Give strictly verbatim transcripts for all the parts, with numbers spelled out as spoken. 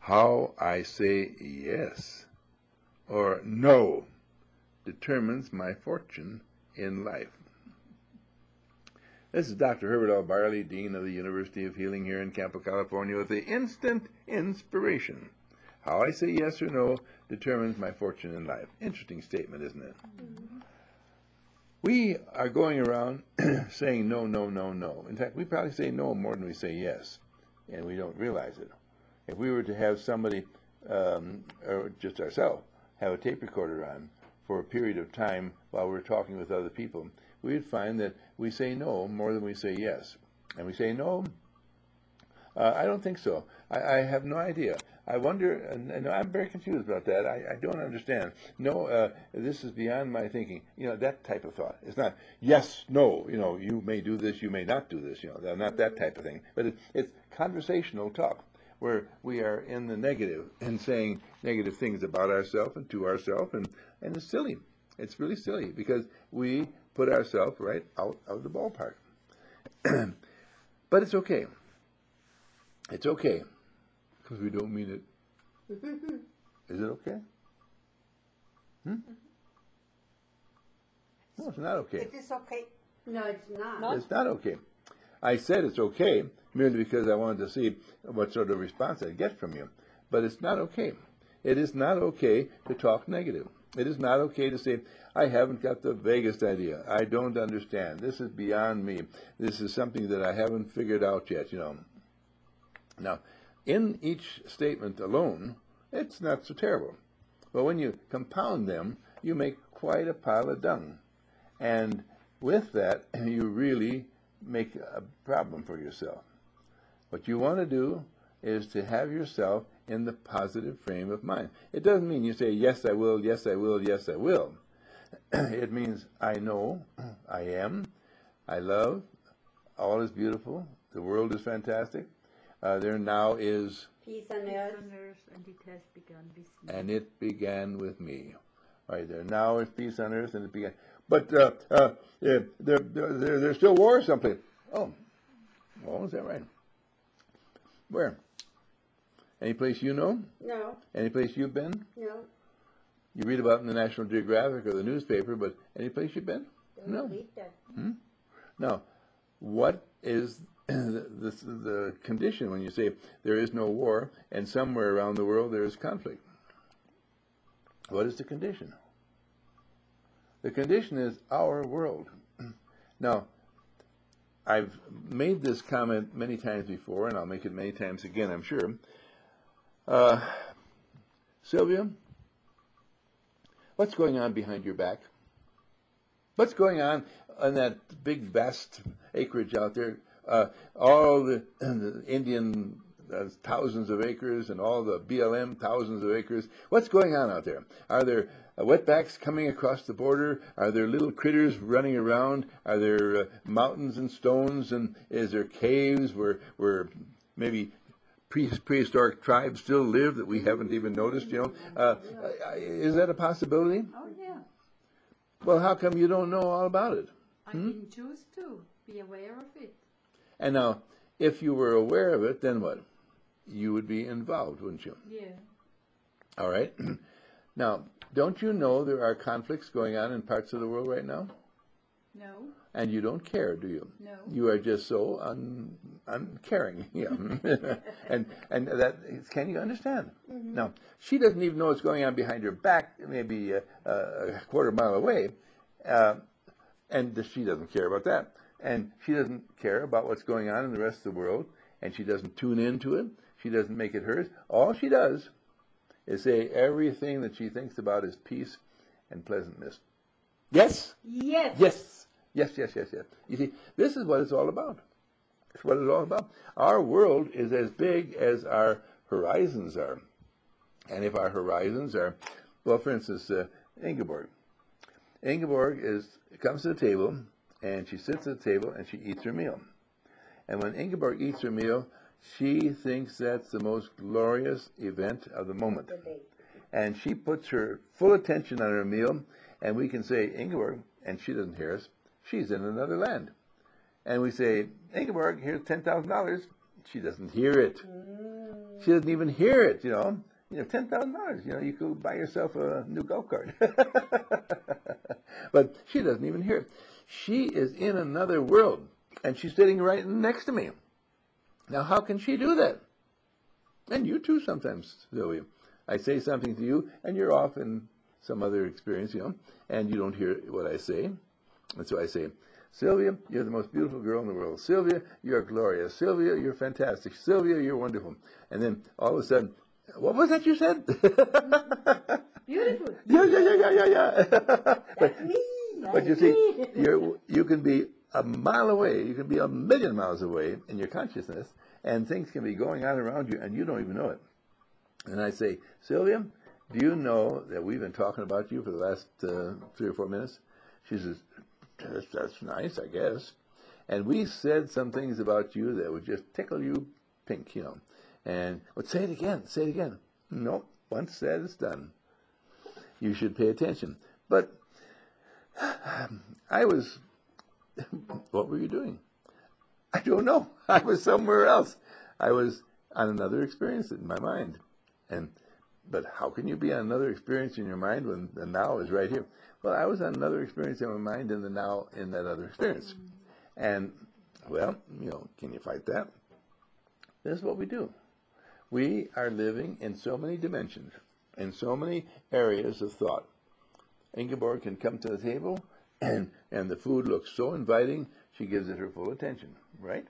how I say yes or no determines my fortune in life. This is Doctor Herbert L. Barley, Dean of the University of Healing here in Campo, California, with the instant inspiration. How I say yes or no determines my fortune in life. Interesting statement, isn't it? Mm-hmm. We are going around saying no, no, no, no. In fact, we probably say no more than we say yes, and we don't realize it. If we were to have somebody, um, or just ourselves, have a tape recorder on for a period of time while we're talking with other people, we would find that we say no more than we say yes. And we say no, uh, I don't think so. I, I have no idea. I wonder, and, and I'm very confused about that. I, I don't understand. No, uh, this is beyond my thinking. You know, that type of thought. It's not yes, no, you know, you may do this, you may not do this, you know, not that type of thing. But it, it's conversational talk where we are in the negative and saying negative things about ourselves and to ourselves, and, and it's silly. It's really silly because we put ourselves right out of the ballpark. But it's okay. It's okay. Because we don't mean it. Is it okay? Hmm? No, it's not okay. It is okay. No, it's not. No? It's not okay. I said it's okay merely because I wanted to see what sort of response I'd get from you. But it's not okay. It is not okay to talk negative. It is not okay to say, I haven't got the vaguest idea. I don't understand. This is beyond me. This is something that I haven't figured out yet, you know. Now, in each statement alone, it's not so terrible. But when you compound them, you make quite a pile of dung. And with that, you really make a problem for yourself. What you want to do is to have yourself in the positive frame of mind. It doesn't mean you say, yes, I will, yes, I will, yes, I will. It means I know, I am, I love, all is beautiful, the world is fantastic. Uh, there now is peace on earth, and it has begun with me. And it began with me. All right, there now is peace on earth, and it began. But uh, uh, yeah, there, there, there, there's still war someplace. Oh, well, is that right? Where? Any place you know? No. Any place you've been? No. You read about it in the National Geographic or the newspaper, but any place you've been? Don't No. read that. Hmm? Now, what is the, the, the condition when you say there is no war and somewhere around the world there is conflict? What is the condition? The condition is our world. Now, I've made this comment many times before, and I'll make it many times again, I'm sure. Uh, Sylvia, what's going on behind your back? What's going on on that big, vast acreage out there? Uh, all the, the Indian uh, thousands of acres and all the B L M thousands of acres. What's going on out there? Are there uh, wetbacks coming across the border? Are there little critters running around? Are there uh, mountains and stones? And is there caves where, where maybe pre prehistoric tribes still live that we haven't even noticed? You know, uh, is that a possibility? Oh, yeah. Well, how come you don't know all about it? I Hmm? didn't choose to be aware of it. And now, if you were aware of it, then what? You would be involved, wouldn't you? Yeah. All right. Now, don't you know there are conflicts going on in parts of the world right now? No. And you don't care, do you? No. You are just so un, uncaring. Yeah. and and that, can you understand? Mm-hmm. Now, she doesn't even know what's going on behind her back, maybe a, a quarter mile away, uh, and she doesn't care about that. And she doesn't care about what's going on in the rest of the world, and she doesn't tune into it. She doesn't make it hers. All she does is say everything that she thinks about is peace and pleasantness. Yes? Yes. Yes. Yes, yes, yes, yes. You see, this is what it's all about. It's what it's all about. Our world is as big as our horizons are. And if our horizons are, well, for instance, uh, Ingeborg. Ingeborg is comes to the table, and she sits at the table, and she eats her meal. And when Ingeborg eats her meal, she thinks that's the most glorious event of the moment. And she puts her full attention on her meal, and we can say, Ingeborg, and she doesn't hear us, she's in another land. And we say, Ingeborg, here's ten thousand dollars. She doesn't hear it. She doesn't even hear it, you know. You know, ten thousand dollars, you know, you could buy yourself a new golf cart. But she doesn't even hear it. She is in another world, and she's sitting right next to me. Now, how can she do that? And you too sometimes, Sylvia. I say something to you, and you're off in some other experience, you know, and you don't hear what I say. And so I say, Sylvia, you're the most beautiful girl in the world. Sylvia, you're glorious. Sylvia, you're fantastic. Sylvia, you're wonderful. And then all of a sudden, what was that you said? Beautiful. Yeah, yeah, yeah, yeah, yeah, yeah. but, That's me. but you see, you're, you can be a mile away. You can be a million miles away in your consciousness, and things can be going on around you, and you don't even know it. And I say, Sylvia, do you know that we've been talking about you for the last uh, three or four minutes? She says, that's, that's nice, I guess. And we said some things about you that would just tickle you pink, you know. And, but say it again, say it again. Nope, once said, it's done. You should pay attention. But I was, what were you doing? I don't know. I was somewhere else. I was on another experience in my mind. And but how can you be on another experience in your mind when the now is right here? Well, I was on another experience in my mind in the now in that other experience. And, well, you know, can you fight that? This is what we do. We are living in so many dimensions, in so many areas of thought. Ingeborg can come to the table, and, and the food looks so inviting, she gives it her full attention, right?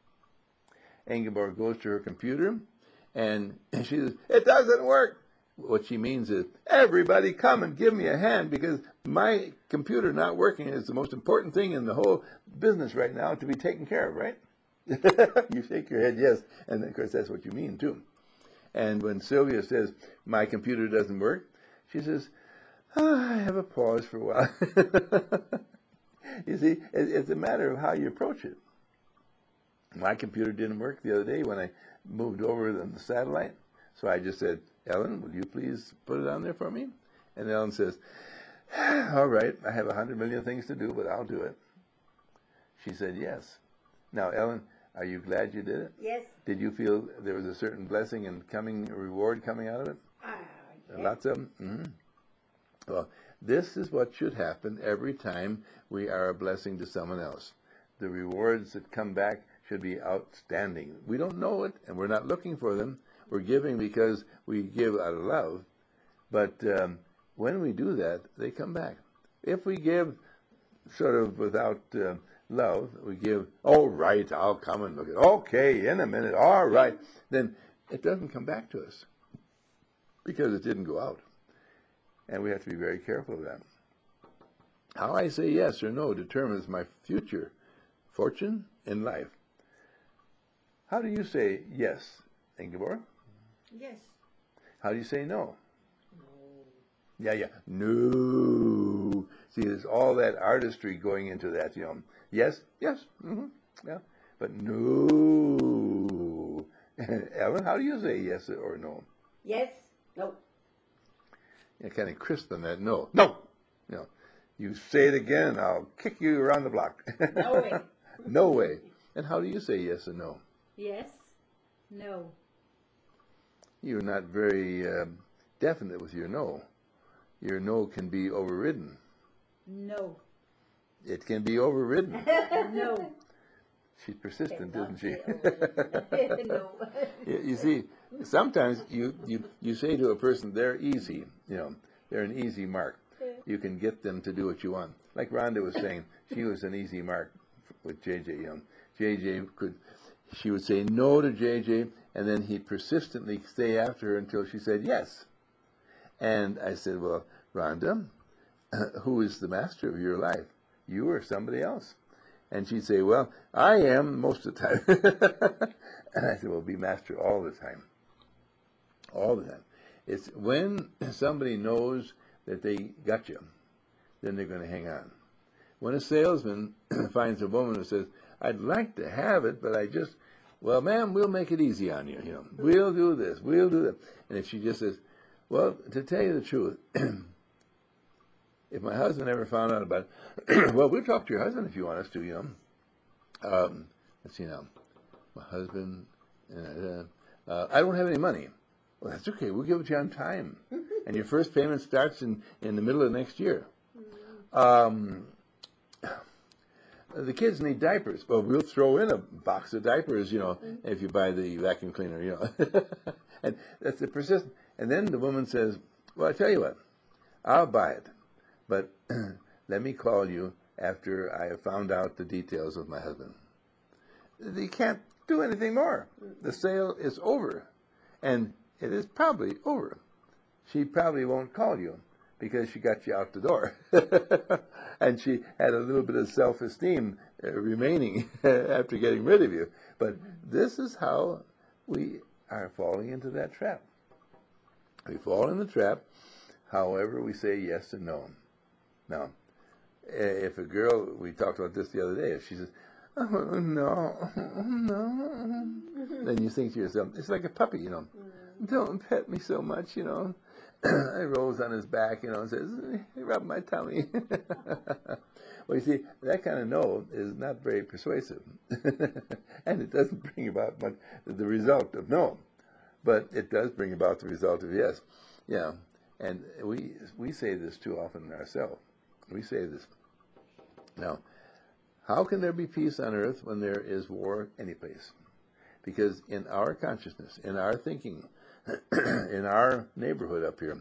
Ingeborg goes to her computer, and she says, it doesn't work. What she means is, everybody come and give me a hand, because my computer not working is the most important thing in the whole business right now to be taken care of, right? You shake your head, yes, and of course that's what you mean too. And when Sylvia says, my computer doesn't work, she says, oh, I have a pause for a while. You see, it's a matter of how you approach it. My computer didn't work the other day when I moved over on the satellite. So I just said, Ellen, will you please put it on there for me? And Ellen says, all right, I have a hundred million things to do, but I'll do it. She said, yes. Now, Ellen, are you glad you did it? Yes. Did you feel there was a certain blessing and coming reward coming out of it? Ah, yes. Lots of them? Mm-hmm. Well, this is what should happen every time we are a blessing to someone else. The rewards that come back should be outstanding. We don't know it, and we're not looking for them. We're giving because we give out of love. But um, when we do that, they come back. If we give sort of without uh, love, we give, oh, right, I'll come and look at it. Okay, in a minute, all right. Then it doesn't come back to us because it didn't go out. And we have to be very careful of that. How I say yes or no determines my future fortune in life. How do you say yes, Ingeborg? Yes. How do you say no? Yeah, yeah. No. See, there's all that artistry going into that, you know. Yes, yes, mm-hmm, yeah. But no. Ellen, how do you say yes or no? Yes. No. You're kind of crisp on that. No. No. You know, you say it again, I'll kick you around the block. No way. No way. And how do you say yes and no? Yes. No. You're not very uh, definite with your no. Your no can be overridden. No. It can be overridden. No. She's persistent, isn't she? No. you, you see, sometimes you, you, you say to a person, they're easy, you know, they're an easy mark. You can get them to do what you want. Like Rhonda was saying, she was an easy mark with J J Young. J J could, she would say no to J J, and then he'd persistently stay after her until she said yes. And I said, well, Rhonda, who is the master of your life? You or somebody else? And she'd say, well, I am most of the time. And I said, well, be master all the time. All the time. It's when somebody knows that they got you, then they're going to hang on. When a salesman finds a woman who says, I'd like to have it, but I just, well, ma'am, we'll make it easy on you. You know, we'll do this, we'll do that. And if she just says, well, to tell you the truth, if my husband ever found out about it, well, we'll talk to your husband if you want us to, you know. Um, let's see now. My husband, uh, uh, I don't have any money. Well, that's okay. We'll give it to you on time. And your first payment starts in, in the middle of next year. Um, the kids need diapers. Well, we'll throw in a box of diapers, you know, if you buy the vacuum cleaner, you know. And that's the persistent. And then the woman says, well, I tell you what, I'll buy it. But let me call you after I have found out the details of my husband. You can't do anything more. The sale is over. And it is probably over. She probably won't call you because she got you out the door. And she had a little bit of self-esteem uh, remaining after getting rid of you. But this is how we are falling into that trap. We fall in the trap, however we say yes and no. Now, if a girl, we talked about this the other day, if she says, oh, no, no, then you think to yourself, it's like a puppy, you know, don't pet me so much, you know. He rolls on his back, you know, and says, rub my tummy. Well, you see, that kind of no is not very persuasive. And it doesn't bring about much the result of no. But it does bring about the result of yes. Yeah. And we we say this too often ourselves. We say this. Now, how can there be peace on earth when there is war anyplace? Because in our consciousness, in our thinking, in our neighborhood up here,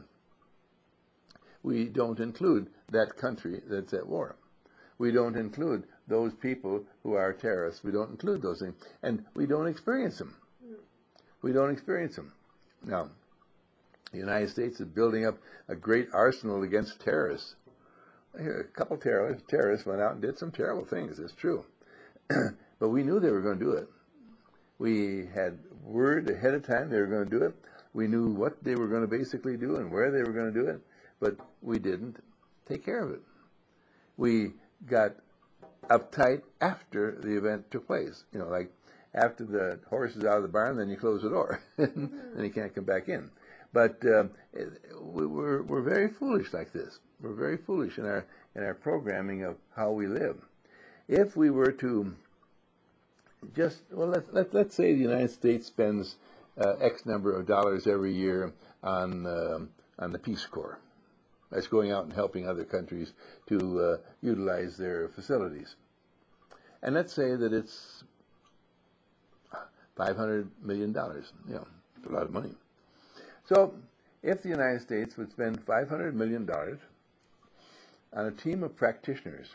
we don't include that country that's at war. We don't include those people who are terrorists. We don't include those things. And we don't experience them. We don't experience them. Now, the United States is building up a great arsenal against terrorists. A couple terrorists, terrorists went out and did some terrible things, it's true. But we knew they were going to do it. We had word ahead of time they were going to do it. We knew what they were going to basically do and where they were going to do it, but we didn't take care of it. We got uptight after the event took place. You know, like after the horse is out of the barn, then you close the door. Then he can't come back in. But uh, we, we're, we're very foolish like this. We're very foolish in our in our programming of how we live. If we were to just, well, let's, let, let's say the United States spends uh, X number of dollars every year on, uh, on the Peace Corps. That's going out and helping other countries to uh, utilize their facilities. And let's say that it's five hundred million dollars. You know, it's a lot of money. So if the United States would spend five hundred million dollars on a team of practitioners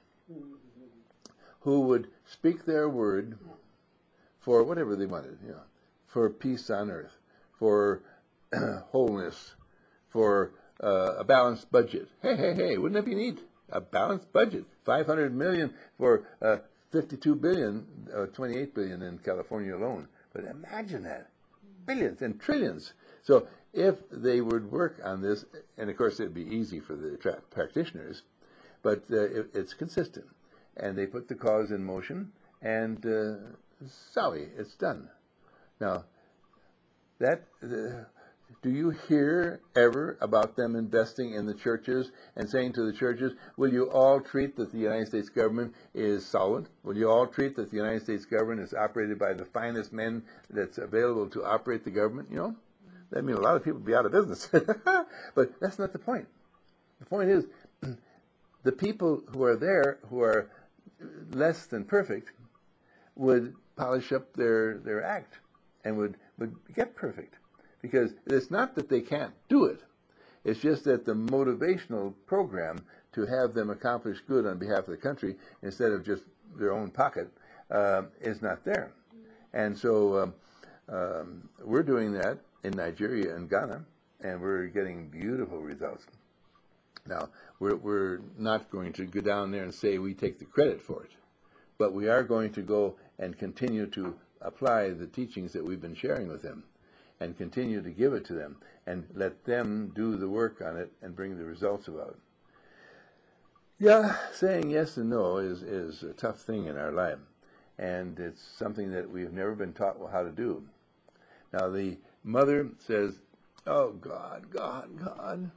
who would speak their word for whatever they wanted, you know, for peace on earth, for wholeness, for uh, a balanced budget. Hey, hey, hey, wouldn't that be neat? A balanced budget. five hundred million dollars for uh, fifty-two billion dollars, uh, twenty-eight billion dollars in California alone. But imagine that. Billions and trillions. So if they would work on this, and of course it would be easy for the tra- practitioners, but uh, it, it's consistent. And they put the cause in motion, and uh, sorry, it's done. Now, that uh, do you hear ever about them investing in the churches and saying to the churches, will you all treat that the United States government is solvent? Will you all treat that the United States government is operated by the finest men that's available to operate the government? You know, that means a lot of people would be out of business. But that's not the point. The point is, the people who are there, who are less than perfect, would polish up their, their act and would, would get perfect. Because it's not that they can't do it. It's just that the motivational program to have them accomplish good on behalf of the country instead of just their own pocket uh, is not there. And so um, um, we're doing that in Nigeria and Ghana, and we're getting beautiful results. Now, we're, we're not going to go down there and say we take the credit for it, but we are going to go and continue to apply the teachings that we've been sharing with them and continue to give it to them and let them do the work on it and bring the results about. Yeah, saying yes and no is, is a tough thing in our life, and it's something that we've never been taught how to do. Now, the mother says, oh, God, God, God,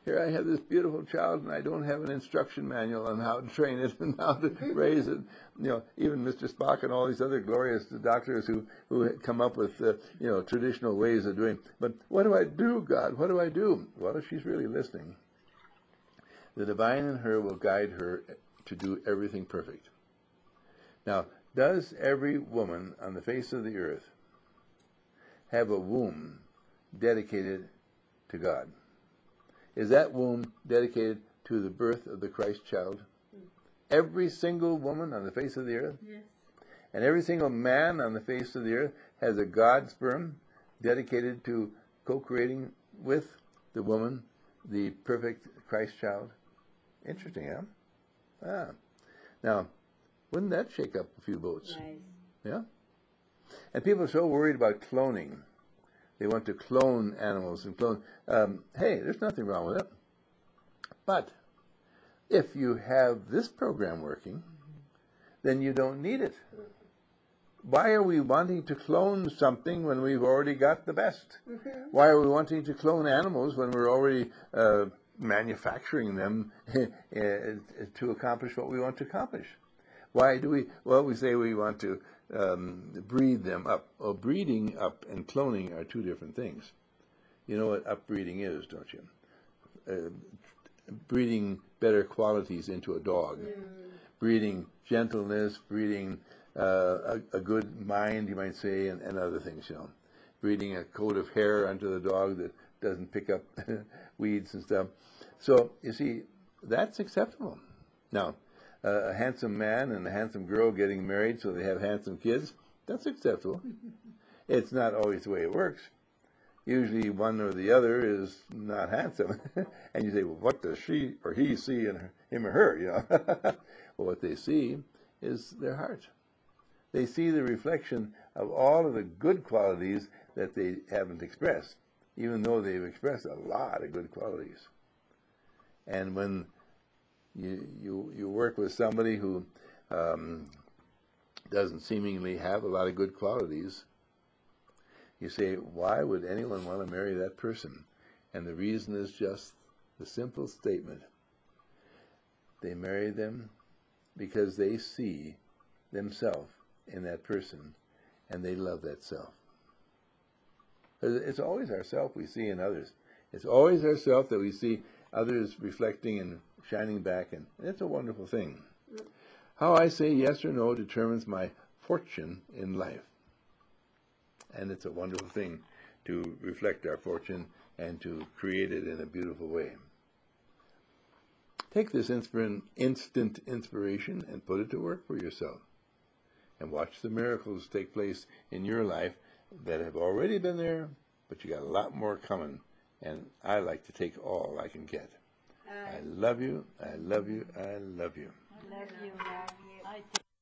here I have this beautiful child, and I don't have an instruction manual on how to train it and how to raise it. You know, even Mister Spock and all these other glorious doctors who who come up with uh, you know traditional ways of doing. But what do I do, God? What do I do? Well, if she's really listening, the divine in her will guide her to do everything perfect. Now, does every woman on the face of the earth have a womb dedicated to God? Is that womb dedicated to the birth of the Christ child? Every single woman on the face of the earth? Yes. And every single man on the face of the earth has a God sperm dedicated to co-creating with the woman the perfect Christ child? Interesting, huh? Ah. Now, wouldn't that shake up a few boats? Nice. Yeah? And people are so worried about cloning. They want to clone animals and clone. Um, hey, there's nothing wrong with it. But if you have this program working, then you don't need it. Why are we wanting to clone something when we've already got the best? Why are we wanting to clone animals when we're already uh, manufacturing them to accomplish what we want to accomplish? Why do we, well, we say we want to um, breed them up. Well, breeding up and cloning are two different things. You know what upbreeding is, don't you? Uh, breeding better qualities into a dog. Mm. Breeding gentleness, breeding uh, a, a good mind, you might say, and, and other things, you know. Breeding a coat of hair onto the dog that doesn't pick up weeds and stuff. So, you see, that's acceptable. Now, Uh, a handsome man and a handsome girl getting married so they have handsome kids, that's acceptable. It's not always the way it works. Usually one or the other is not handsome. And you say, well, what does she or he see in her, him or her, you know? Well, what they see is their heart. They see the reflection of all of the good qualities that they haven't expressed, even though they've expressed a lot of good qualities. And when You, you you work with somebody who um, doesn't seemingly have a lot of good qualities, you say, why would anyone want to marry that person? And the reason is just the simple statement. They marry them because they see themselves in that person, and they love that self. It's always ourself we see in others. It's always ourself that we see others reflecting and shining back, and it's a wonderful thing. How I say yes or no determines my fortune in life. And it's a wonderful thing to reflect our fortune and to create it in a beautiful way. Take this instant inspiration and put it to work for yourself. And watch the miracles take place in your life that have already been there, but you got a lot more coming. And I like to take all I can get. I love you, I love you, I love you. I love you. I